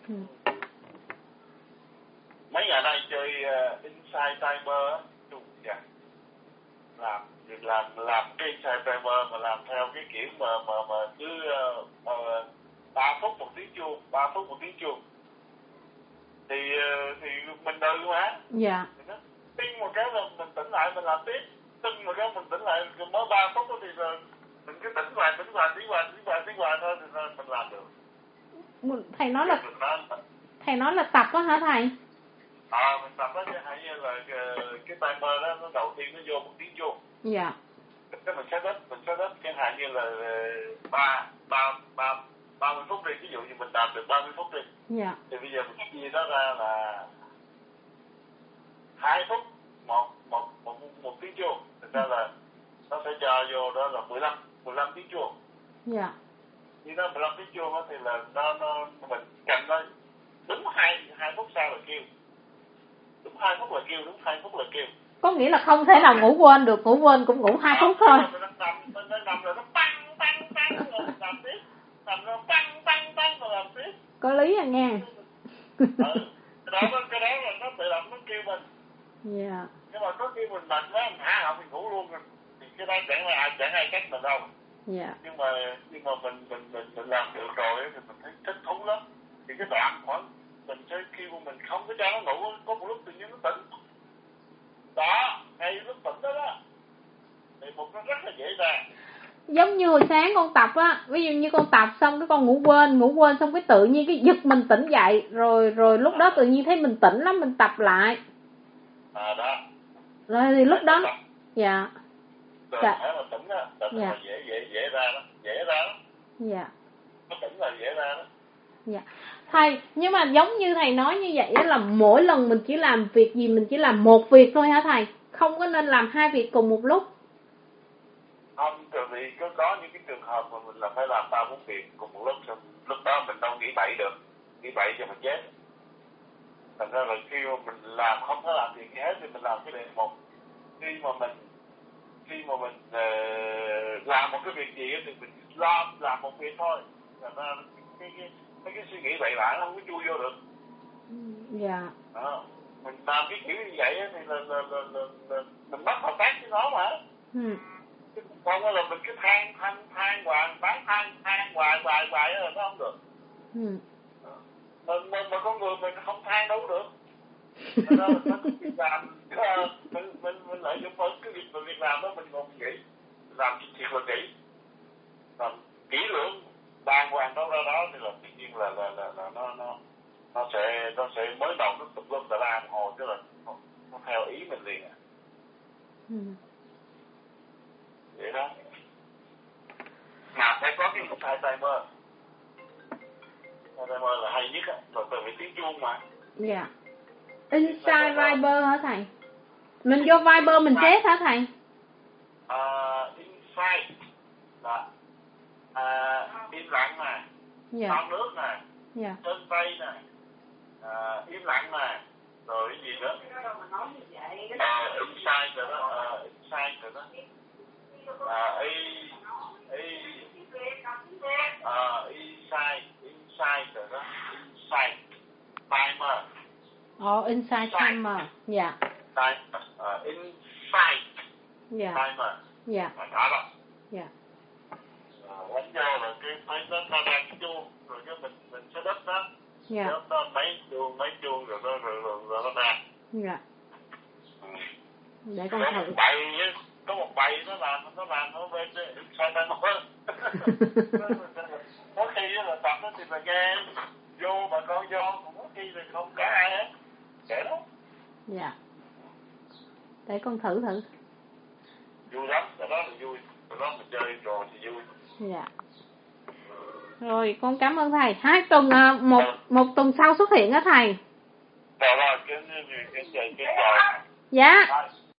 Mấy ngày nay chơi Inside Timer á, làm cái Inside Timer mà làm theo cái kiểu mà cứ 3 phút một tiếng chuông, 3 phút một tiếng chuông. Thì mình đợi mà. Dạ. Tinh một cái là mình tỉnh lại mình làm tiếp, tinh một cái mình tỉnh lại mới 3 phút thì rồi mình cứ tỉnh hoài thôi thì mình làm được. Thầy nói là tập á hả thầy? Mình tập đó, hay như là cái timer đó nó đầu tiên nó vô một tiếng chuông. Dạ. Cái mình set up chẳng hạn như là 30 phút đi, ví dụ như mình làm được 30 phút đi. Dạ. Thì bây giờ mình chia nó ra là 2 phút một tiếng chuông. Thực ra là nó sẽ cho vô đó là 15 tiếng chuông. Dạ. Như nó 15 tiếng chuông đó thì là nó mình cầm nó đúng 2 phút sau là kêu. Đúng 2 phút là kêu. Có nghĩa là không thể nào ngủ quên được, ngủ quên cũng ngủ 2 phút thôi. Nó nằm rồi nó băng rồi làm tiếp. Nằm nó băng rồi làm tiếp. Có lý à nghe. Cái đó là nó tự động nó kêu mình. Dạ. Nhưng mà có khi mình mệt quá mình hạ họng mình ngủ luôn rồi. Thì cái đó chẳng ai trách mình đâu. Dạ. Nhưng mà mình làm được rồi thì mình thấy thích thú lắm. Thì cái đoạn khoảng mình sẽ kêu mình không có cho nó ngủ, có một lúc tự nhiên nó tỉnh. Đó, ngay lúc tỉnh đó thì một nó rất là dễ dàng. Giống như hồi sáng con tập á, ví dụ như con tập xong cái con ngủ quên xong cái tự nhiên cái giật mình tỉnh dậy, rồi lúc đó tự nhiên thấy mình tỉnh lắm, mình tập lại. Đó. Rồi thì lúc đó dạ. Rồi phải mà tỉnh á, tỉnh là dễ ra đó. Dạ. Nó tỉnh là dễ ra đó. Dạ. Thầy, nhưng mà giống như thầy nói như vậy là mỗi lần mình chỉ làm việc gì mình chỉ làm một việc thôi hả thầy? Không có nên làm 2 việc cùng một lúc. Không, vì có những cái trường hợp mà mình là phải làm 3-4 việc cùng một lúc, lúc đó mình đâu nghĩ bậy được, nghĩ bậy cho mình chết. Thành ra là khi mà mình làm không có làm việc gì hết thì mình làm cái này một. Khi mà mình làm một cái việc gì thì mình làm một việc thôi. Thành ra cái suy nghĩ bậy bạ nó không có chui vô được. Dạ. Mình làm cái kiểu như vậy thì là mình bắt hợp tác với nó mà. Không là mình cứ than hoài, bán than hoài là nó không được. Mà con người mình không than đâu được. Nên là mình làm mình lợi dụng cái việc làm đó mình còn nghĩ làm thiệt là kỹ, làm kỹ lưỡng đàng hoàng đâu ra đó thì là tự nhiên là nó sẽ mới đầu nó tùm lum tà la hồi chứ là nó theo ý mình liền à. Vậy đó. Mà phải có cái Inside Timer. Timer là hay nhất á, là từ vị tiếng chuông mà. Dạ. Inside Viber hả thầy? Mình vô Viber mình set hả thầy? Inside là im lặng nè, non nước nè, chân tay nè, im lặng nè, rồi cái gì nữa? Inside rồi đó, inside rồi đó. Inside rồi đó, inside timer. Inside timer. Dạ. Inside timer. Dạ. Đó đó. Dạ. Đánh vô là cái phải nó ra cái chuông rồi cái mình sẽ đắp đó. Dạ. Nó mấy chuông rồi nó ra. Dạ. Để con thử. Có một bầy nó làm nó bên Inside timer. Có khi là tập nó thì là nghe vô mà con vô, cũng có khi là không có ai hết. Kể đó. Dạ. Để con thử. Vui lắm, cái đó là vui. Cái đó mình chơi trò thì vui. Dạ. Rồi, con cảm ơn thầy. 2 tuần, một tuần sau xuất hiện á thầy. Rồi, cái chào. Dạ.